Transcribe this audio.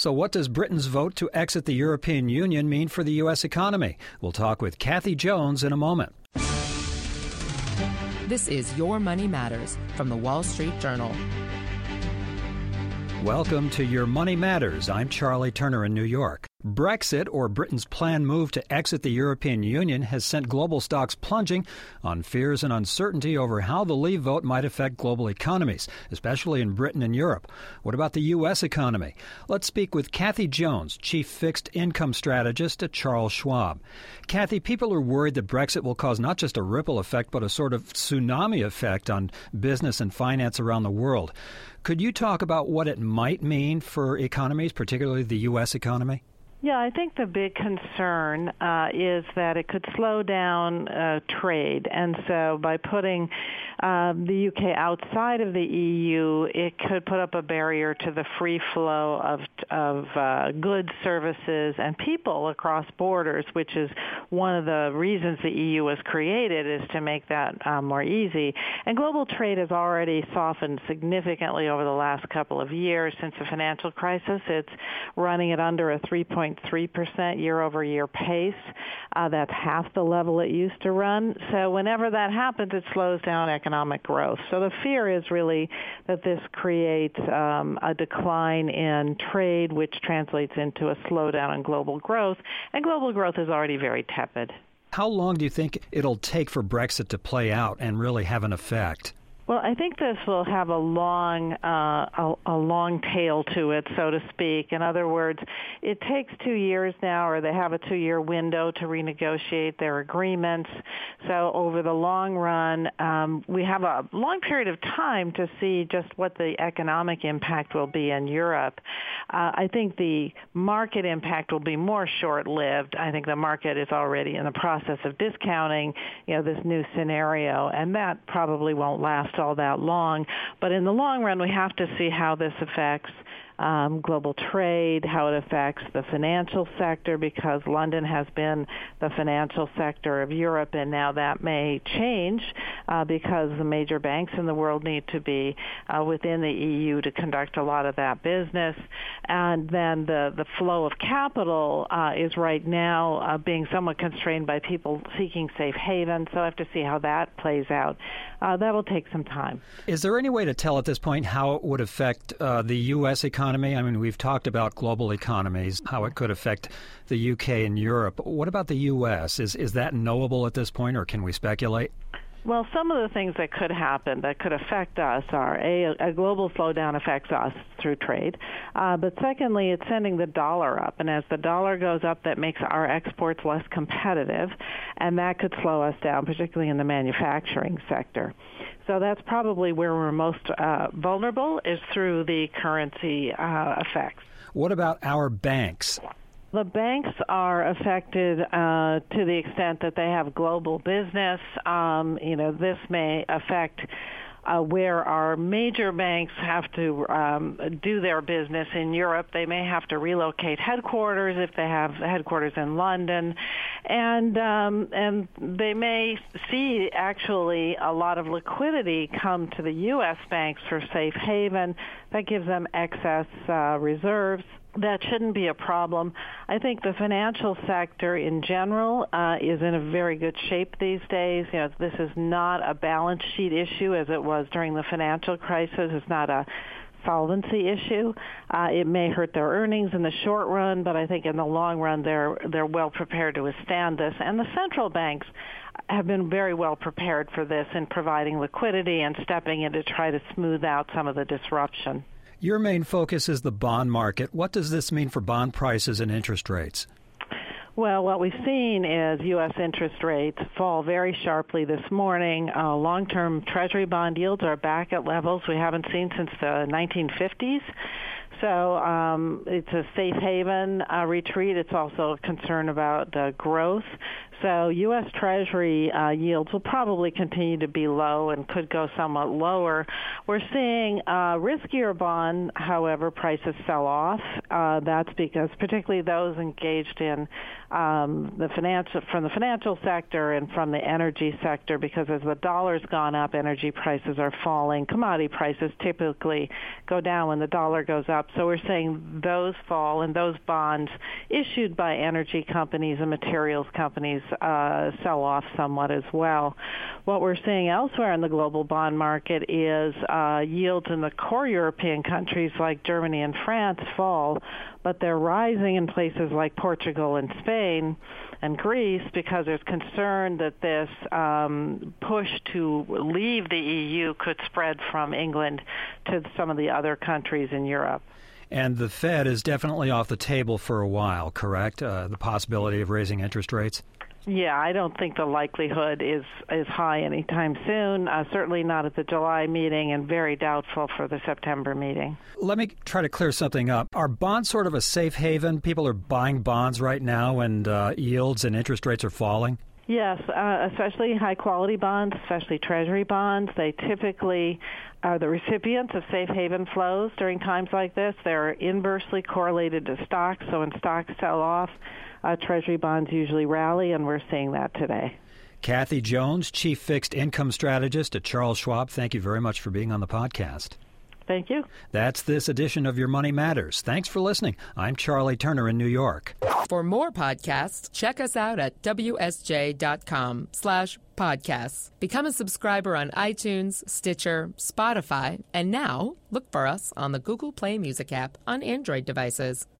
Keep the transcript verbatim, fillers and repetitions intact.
So what does Britain's vote to exit the European Union mean for the U S economy? We'll talk with Kathy Jones in a moment. This is Your Money Matters from the Wall Street Journal. Welcome to Your Money Matters. I'm Charlie Turner in New York. Brexit, or Britain's planned move to exit the European Union, has sent global stocks plunging on fears and uncertainty over how the Leave vote might affect global economies, especially in Britain and Europe. What about the U S economy? Let's speak with Kathy Jones, Chief Fixed Income Strategist at Charles Schwab. Kathy, people are worried that Brexit will cause not just a ripple effect, but a sort of tsunami effect on business and finance around the world. Could you talk about what it might mean for economies, particularly the U S economy? Yeah, I think the big concern uh, is that it could slow down uh, trade. And so by putting um, the U K outside of the E U, it could put up a barrier to the free flow of, of uh, goods, services, and people across borders, which is one of the reasons the E U was created, is to make that uh, more easy. And global trade has already softened significantly over the last couple of years. Since the financial crisis, it's running at under a three point three percent year-over-year pace. Uh, that's half the level it used to run. So whenever that happens, it slows down economic growth. So the fear is really that this creates um, a decline in trade, which translates into a slowdown in global growth. And global growth is already very tepid. How long do you think it'll take for Brexit to play out and really have an effect? Well, I think this will have a long, uh, a, a long tail to it, so to speak. In other words, it takes two years now, or they have a two-year window to renegotiate their agreements. So over the long run, um, we have a long period of time to see just what the economic impact will be in Europe. Uh, I think the market impact will be more short-lived. I think the market is already in the process of discounting, you know, this new scenario, and that probably won't last all that long. But in the long run, we have to see how this affects um, global trade, how it affects the financial sector, because London has been the financial sector of Europe, and now that may change uh, because the major banks in the world need to be uh, within the E U to conduct a lot of that business. And then the, the flow of capital uh, is right now uh, being somewhat constrained by people seeking safe haven, so I have to see how that plays out. Uh, that will take some time. Is there any way to tell at this point how it would affect uh, the U S economy? I mean, we've talked about global economies, how it could affect the U K and Europe. What about the U S? Is is that knowable at this point, or can we speculate? Well, some of the things that could happen that could affect us are, A, a global slowdown affects us through trade, uh, but secondly, it's sending the dollar up, and as the dollar goes up, that makes our exports less competitive, and that could slow us down, particularly in the manufacturing sector. So that's probably where we're most uh, vulnerable, is through the currency uh, effects. What about our banks? The banks are affected uh, to the extent that they have global business. Um, you know, this may affect uh, where our major banks have to um, do their business in Europe. They may have to relocate headquarters if they have headquarters in London, and um, and they may see actually a lot of liquidity come to the U S banks for safe haven. That gives them excess uh, reserves. That shouldn't be a problem. I think the financial sector in general uh, is in a very good shape these days. You know, this is not a balance sheet issue as it was during the financial crisis. It's not a solvency issue. Uh, it may hurt their earnings in the short run, but I think in the long run they're they're well prepared to withstand this. And the central banks have been very well prepared for this in providing liquidity and stepping in to try to smooth out some of the disruption. Your main focus is the bond market. What does this mean for bond prices and interest rates? Well, what we've seen is U S interest rates fall very sharply this morning. Uh, long-term Treasury bond yields are back at levels we haven't seen since the nineteen fifties. So um, it's a safe haven uh, retreat. It's also a concern about uh, growth. So U S Treasury uh, yields will probably continue to be low and could go somewhat lower. We're seeing uh, riskier bond, however, prices sell off. uh, that's because particularly those engaged in um, the financial, from the financial sector and from the energy sector, because as the dollar's gone up, energy prices are falling. Commodity prices typically go down when the dollar goes up. So we're saying those fall, and those bonds issued by energy companies and materials companies uh, sell off somewhat as well. What we're seeing elsewhere in the global bond market is uh, yields in the core European countries like Germany and France fall, but they're rising in places like Portugal and Spain and Greece because there's concern that this um, push to leave the E U could spread from England to some of the other countries in Europe. And the Fed is definitely off the table for a while, correct? Uh, the possibility of raising interest rates? Yeah, I don't think the likelihood is, is high anytime soon, uh, certainly not at the July meeting, and very doubtful for the September meeting. Let me try to clear something up. Are bonds sort of a safe haven? People are buying bonds right now, and uh, yields and interest rates are falling? Yes, uh, especially high-quality bonds, especially Treasury bonds. They typically are the recipients of safe haven flows during times like this. They're inversely correlated to stocks, so when stocks sell off, uh, Treasury bonds usually rally, and we're seeing that today. Kathy Jones, Chief Fixed Income Strategist at Charles Schwab, thank you very much for being on the podcast. Thank you. That's this edition of Your Money Matters. Thanks for listening. I'm Charlie Turner in New York. For more podcasts, check us out at W S J dot com slash podcasts. Become a subscriber on iTunes, Stitcher, Spotify, and now look for us on the Google Play Music app on Android devices.